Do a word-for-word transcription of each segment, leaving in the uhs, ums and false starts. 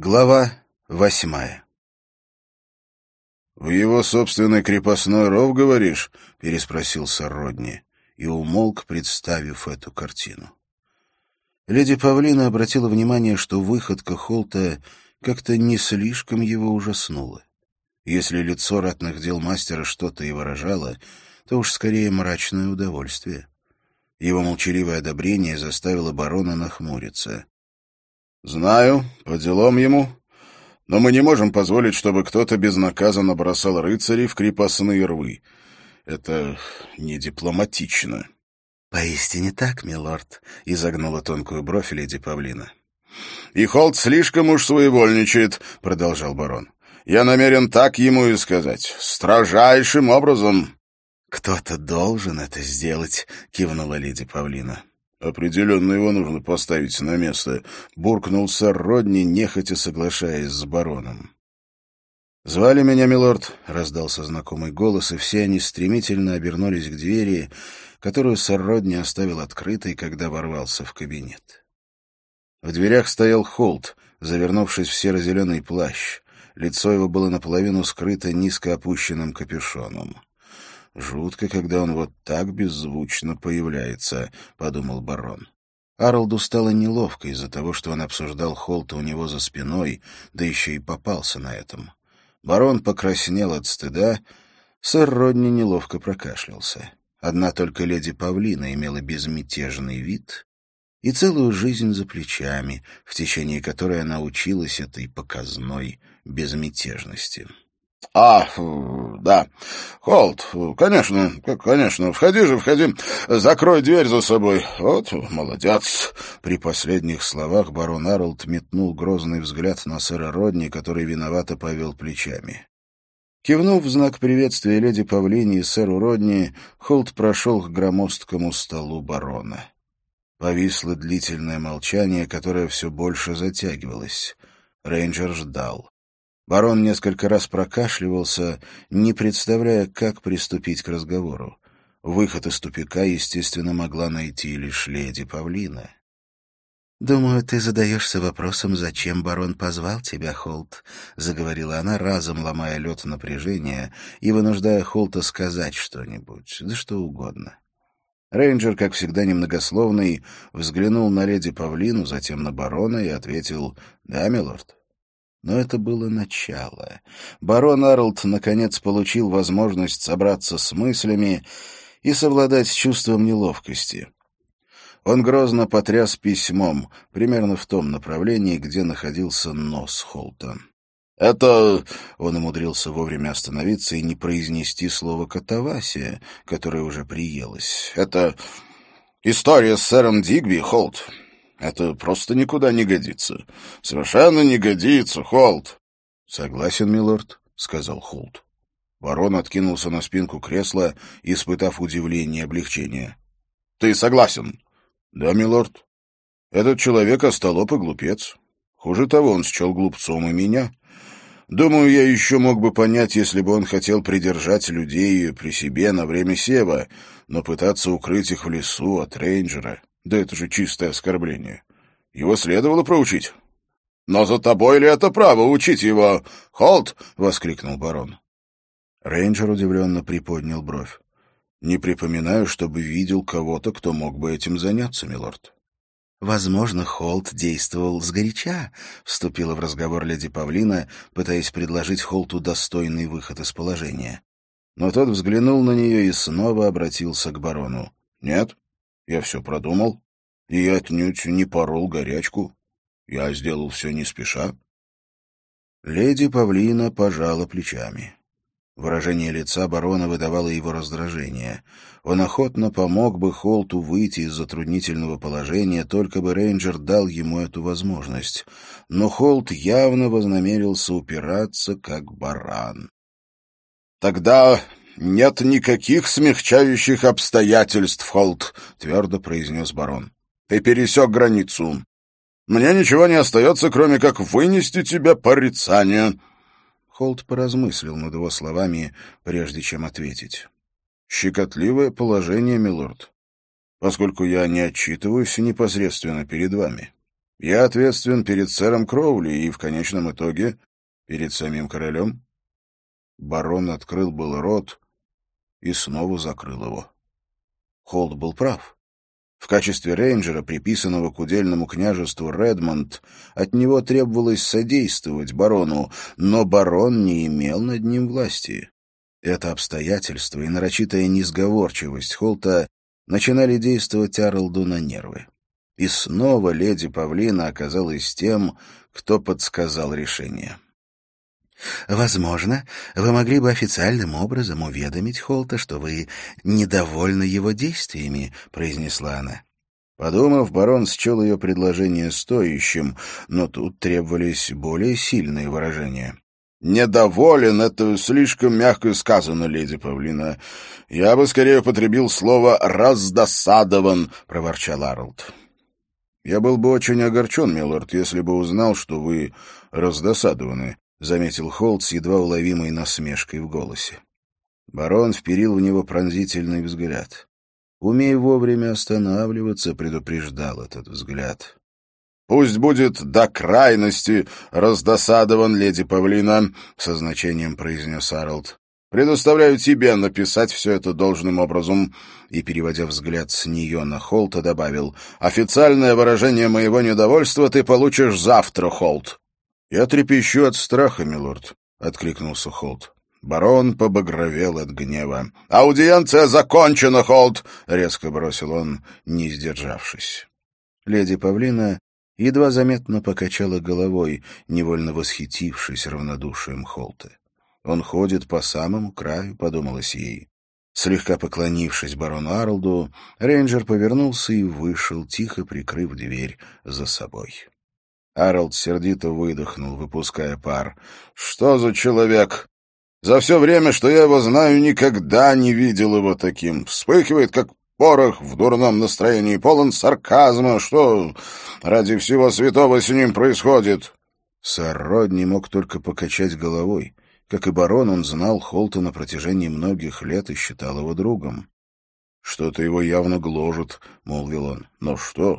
Глава восьмая. «В его собственный крепостной ров, говоришь?» — переспросил сэр Родни и умолк, представив эту картину. Леди Павлина обратила внимание, что выходка Холта как-то не слишком его ужаснула. Если лицо ратных дел мастера что-то и выражало, то уж скорее мрачное удовольствие. Его молчаливое одобрение заставило барона нахмуриться. «Знаю, по делам ему, но мы не можем позволить, чтобы кто-то безнаказанно бросал рыцарей в крепостные рвы. Это не дипломатично». «Поистине так, милорд», — изогнула тонкую бровь леди Павлина. «И Холт слишком уж своевольничает», — продолжал барон. «Я намерен так ему и сказать, строжайшим образом». «Кто-то должен это сделать», — кивнула леди Павлина. «Определенно его нужно поставить на место», — буркнул сэр Родни, нехотя соглашаясь с бароном. «Звали меня, милорд», — раздался знакомый голос, и все они стремительно обернулись к двери, которую сэр Родни оставил открытой, когда ворвался в кабинет. В дверях стоял Холт, завернувшись в серо-зеленый плащ. Лицо его было наполовину скрыто низко опущенным капюшоном. «Жутко, когда он вот так беззвучно появляется», — подумал барон. Арлду стало неловко из-за того, что он обсуждал Холта у него за спиной, да еще и попался на этом. Барон покраснел от стыда, сэр Родни неловко прокашлялся. Одна только леди Павлина имела безмятежный вид и целую жизнь за плечами, в течение которой она училась этой показной безмятежности. «А, да, Холт, конечно, конечно, входи же, входи, закрой дверь за собой. Вот, молодец». При последних словах барон Арлд метнул грозный взгляд на сэра Родни, который виновато повел плечами. Кивнув в знак приветствия леди Павлине и сэру Родни, Холт прошел к громоздкому столу барона. Повисло длительное молчание, которое все больше затягивалось. Рейнджер ждал. Барон несколько раз прокашливался, не представляя, как приступить к разговору. Выход из тупика, естественно, могла найти лишь леди Павлина. «Думаю, ты задаешься вопросом, зачем барон позвал тебя, Холт», — заговорила она, разом ломая лед напряжения и вынуждая Холта сказать что-нибудь, да что угодно. Рейнджер, как всегда немногословный, взглянул на леди Павлину, затем на барона и ответил «Да, милорд». Но это было начало. Барон Арлд наконец получил возможность собраться с мыслями и совладать с чувством неловкости. Он грозно потряс письмом, примерно в том направлении, где находился нос Холта. «Это...» — он умудрился вовремя остановиться и не произнести слово «катавасия», которое уже приелось. «Это история с сэром Дигби, Холт. Это просто никуда не годится. Совершенно не годится, Холт». «Согласен, милорд», — сказал Холт. Барон откинулся на спинку кресла, испытав удивление и облегчение. «Ты согласен?» «Да, милорд. Этот человек остолоп и глупец. Хуже того, он счел глупцом и меня. Думаю, я еще мог бы понять, если бы он хотел придержать людей при себе на время сева, но пытаться укрыть их в лесу от рейнджера... Да это же чистое оскорбление. Его следовало проучить». «Но за тобой ли это право учить его? Холт!» — воскликнул барон. Рейнджер удивленно приподнял бровь. «Не припоминаю, чтобы видел кого-то, кто мог бы этим заняться, милорд». «Возможно, Холт действовал сгоряча», — вступила в разговор леди Павлина, пытаясь предложить Холту достойный выход из положения. Но тот взглянул на нее и снова обратился к барону. «Нет, я все продумал, и я отнюдь не порол горячку. Я сделал все не спеша». Леди Павлина пожала плечами. Выражение лица барона выдавало его раздражение. Он охотно помог бы Холту выйти из затруднительного положения, только бы рейнджер дал ему эту возможность. Но Холт явно вознамерился упираться, как баран. «Тогда нет никаких смягчающих обстоятельств, Холт», — твердо произнес барон. «Ты пересек границу. Мне ничего не остается, кроме как вынести тебе порицание». Холт поразмыслил над его словами, прежде чем ответить. «Щекотливое положение, милорд, поскольку я не отчитываюсь непосредственно перед вами. Я ответственен перед сэром Кроули и, в конечном итоге, перед самим королем. Барон открыл был рот и снова закрыл его. Холт был прав. В качестве рейнджера, приписанного к удельному княжеству Редмонд, от него требовалось содействовать барону, но барон не имел над ним власти. Это обстоятельство и нарочитая несговорчивость Холта начинали действовать Арлду на нервы. И снова леди Павлина оказалась тем, кто подсказал решение. «Возможно, вы могли бы официальным образом уведомить Холта, что вы недовольны его действиями», — произнесла она. Подумав, барон счел ее предложение стоящим, но тут требовались более сильные выражения. «Недоволен — это слишком мягко сказано, леди Павлина. Я бы скорее употребил слово «раздосадован», — проворчал Арлд. «Я был бы очень огорчен, милорд, если бы узнал, что вы раздосадованы», — заметил Холт с едва уловимой насмешкой в голосе. Барон вперил в него пронзительный взгляд. «Умей вовремя останавливаться», — предупреждал этот взгляд. «Пусть будет до крайности раздосадован, леди Павлина», — со значением произнес Арлд. «Предоставляю тебе написать все это должным образом», и, переводя взгляд с нее на Холта, добавил: «Официальное выражение моего недовольства ты получишь завтра, Холт». «Я трепещу от страха, милорд», — откликнулся Холт. Барон побагровел от гнева. «Аудиенция закончена, Холт!» — резко бросил он, не сдержавшись. Леди Павлина едва заметно покачала головой, невольно восхитившись равнодушием Холта. «Он ходит по самому краю», — подумалось ей. Слегка поклонившись барону Арлду, рейнджер повернулся и вышел, тихо прикрыв дверь за собой. Арлд сердито выдохнул, выпуская пар. «Что за человек? За все время, что я его знаю, никогда не видел его таким. Вспыхивает, как порох, в дурном настроении, полон сарказма. Что ради всего святого с ним происходит?» Сэр Родни мог только покачать головой. Как и барон, он знал Холта на протяжении многих лет и считал его другом. «Что-то его явно гложет», — молвил он. «Но что?»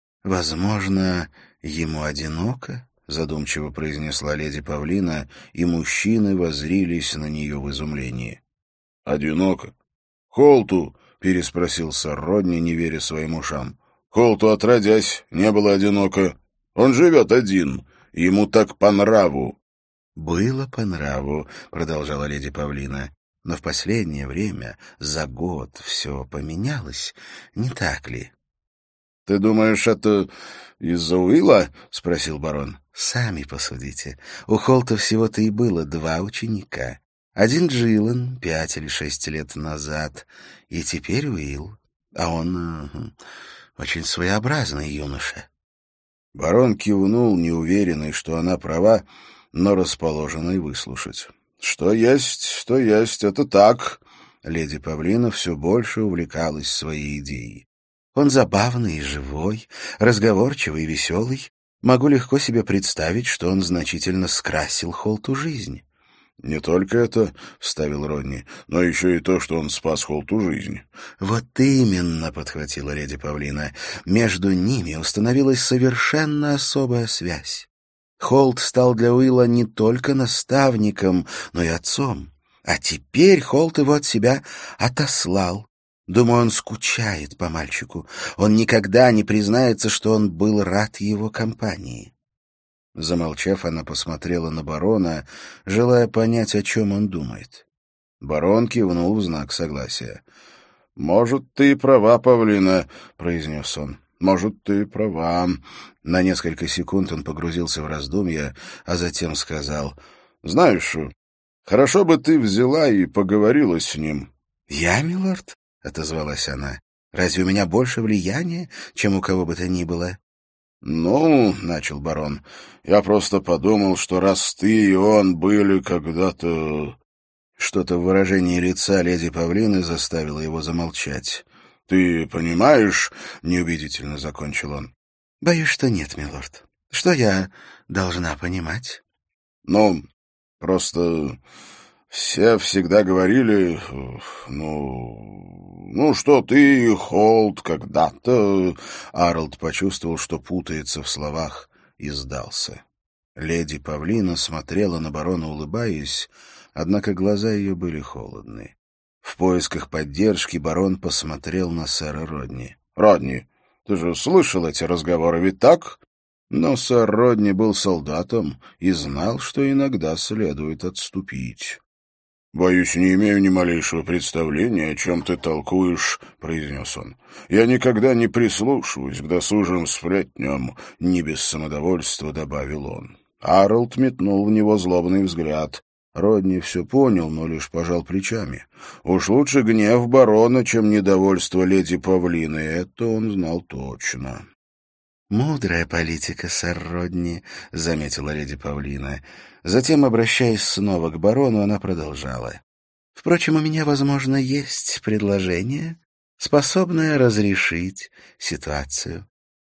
«Возможно, ему одиноко?» — задумчиво произнесла леди Павлина, и мужчины воззрились на нее в изумлении. «Одиноко? Холту?» — переспросил сэр Родни, не веря своим ушам. «Холту, отродясь, не было одиноко. Он живет один, и ему так по нраву». «Было по нраву», — продолжала леди Павлина, — «но в последнее время, за год, все поменялось, не так ли?» «Ты думаешь, это из-за Уилла?» — спросил барон. «Сами посудите. У Холта всего-то и было два ученика. Один Джиллан пять или шесть лет назад, и теперь Уилл. А он э, очень своеобразный юноша». Барон кивнул, неуверенный, что она права, но расположенный выслушать. «Что есть, что есть, это так». Леди Павлина все больше увлекалась своей идеей. «Он забавный и живой, разговорчивый и веселый. Могу легко себе представить, что он значительно скрасил Холту жизнь». «Не только это, — вставил Родни, — но еще и то, что он спас Холту жизнь». «Вот именно, — подхватила леди Павлина, — между ними установилась совершенно особая связь. Холт стал для Уилла не только наставником, но и отцом. А теперь Холт его от себя отослал. Думаю, он скучает по мальчику. Он никогда не признается, что он был рад его компании». Замолчав, она посмотрела на барона, желая понять, о чем он думает. Барон кивнул в знак согласия. «Может, ты и права, Павлина», — произнес он. «Может, ты и права». На несколько секунд он погрузился в раздумья, а затем сказал: «Знаешь, хорошо бы ты взяла и поговорила с ним». «Я, милорд?» — отозвалась она. «Разве у меня больше влияния, чем у кого бы то ни было?» «Ну, — начал барон, — я просто подумал, что раз ты и он были когда-то...» Что-то в выражении лица леди Павлины заставило его замолчать. «Ты понимаешь?» — неубедительно закончил он. «Боюсь, что нет, милорд. Что я должна понимать?» «Ну, просто все всегда говорили, ну, Ну, что ты и Холт когда-то...» Аралд почувствовал, что путается в словах, и сдался. Леди Павлина смотрела на барона, улыбаясь, однако глаза ее были холодны. В поисках поддержки барон посмотрел на сэра Родни. «Родни, ты же слышал эти разговоры, ведь так?» Но сэр Родни был солдатом и знал, что иногда следует отступить. «Боюсь, не имею ни малейшего представления, о чем ты толкуешь», — произнес он. «Я никогда не прислушиваюсь к досужим сплетням», — не без самодовольства добавил он. Аралд метнул в него злобный взгляд. Родни все понял, но лишь пожал плечами. Уж лучше гнев барона, чем недовольство леди Павлины, это он знал точно. «Мудрая политика, сэр Родни», — заметила леди Павлина. Затем, обращаясь снова к барону, она продолжала. «Впрочем, у меня, возможно, есть предложение, способное разрешить ситуацию».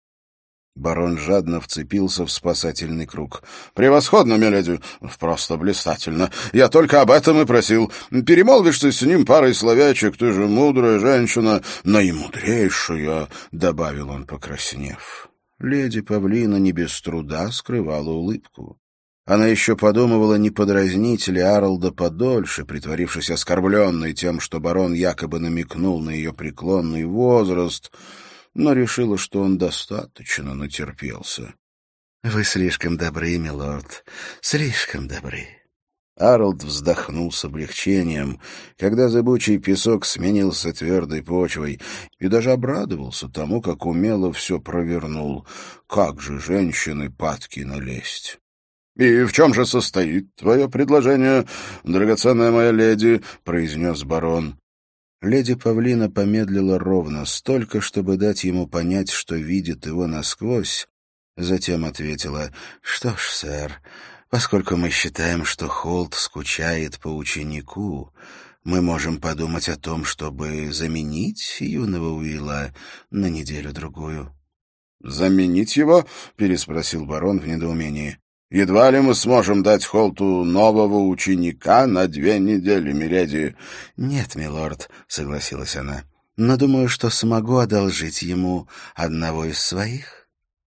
Барон жадно вцепился в спасательный круг. «Превосходно, миледи! Просто блистательно! Я только об этом и просил. Перемолвишься с ним парой словечек, ты же мудрая женщина, наимудрейшая!» — добавил он, покраснев. Леди Павлина не без труда скрывала улыбку. Она еще подумывала, не подразнить ли Аралда подольше, притворившись оскорбленной тем, что барон якобы намекнул на ее преклонный возраст, но решила, что он достаточно натерпелся. — Вы слишком добры, милорд, слишком добры. Аралд вздохнул с облегчением, когда зыбучий песок сменился твердой почвой, и даже обрадовался тому, как умело все провернул. Как же женщины падки налезть! — И в чем же состоит твое предложение, драгоценная моя леди? — произнес барон. Леди Павлина помедлила ровно столько, чтобы дать ему понять, что видит его насквозь, затем ответила: «Что ж, сэр, поскольку мы считаем, что Холт скучает по ученику, мы можем подумать о том, чтобы заменить юного Уилла на неделю-другую». «Заменить его?» — переспросил барон в недоумении. «Едва ли мы сможем дать Холту нового ученика на две недели, миледи?» «Нет, милорд», — согласилась она, — «но думаю, что смогу одолжить ему одного из своих».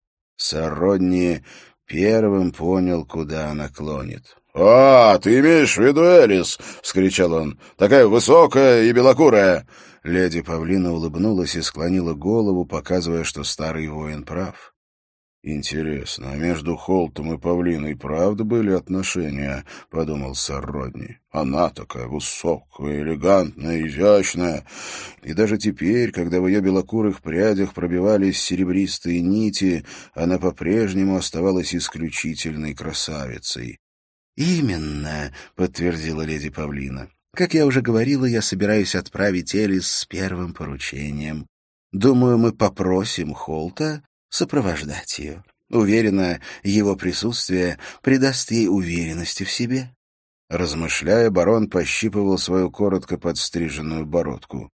Сэр Родни первым понял, куда она клонит. «А, ты имеешь в виду Элис?» — вскричал он. «Такая высокая и белокурая». Леди Павлина улыбнулась и склонила голову, показывая, что старый воин прав. «Интересно, а между Холтом и Павлиной правда были отношения?» — подумал сэр Родни. «Она такая высокая, элегантная, изящная. И даже теперь, когда в ее белокурых прядях пробивались серебристые нити, она по-прежнему оставалась исключительной красавицей». «Именно», — подтвердила леди Павлина. «Как я уже говорила, я собираюсь отправить Элис с первым поручением. Думаю, мы попросим Холта сопровождать ее. Уверена, его присутствие придаст ей уверенности в себе». Размышляя, барон пощипывал свою коротко подстриженную бородку.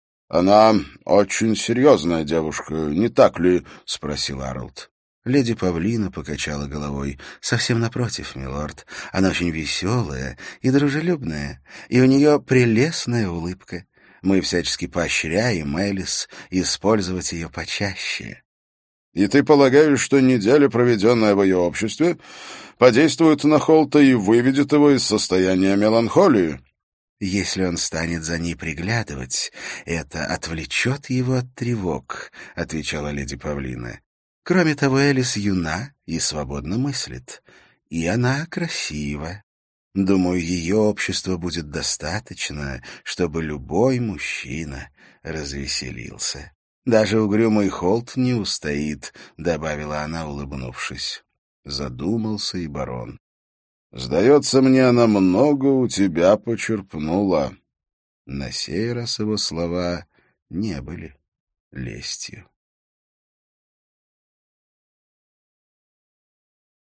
«Она очень серьезная девушка, не так ли?» — спросил Аралд. Леди Павлина покачала головой. «Совсем напротив, милорд. Она очень веселая и дружелюбная, и у нее прелестная улыбка. Мы всячески поощряем Элис использовать ее почаще». «И ты полагаешь, что неделя, проведенная в ее обществе, подействует на Холта и выведет его из состояния меланхолии?» «Если он станет за ней приглядывать, это отвлечет его от тревог», — отвечала леди Павлина. «Кроме того, Элис юна и свободно мыслит, и она красива. Думаю, ее общества будет достаточно, чтобы любой мужчина развеселился. Даже угрюмый Холт не устоит», — добавила она, улыбнувшись. Задумался и барон. «Сдается мне, она много у тебя почерпнула». На сей раз его слова не были лестью.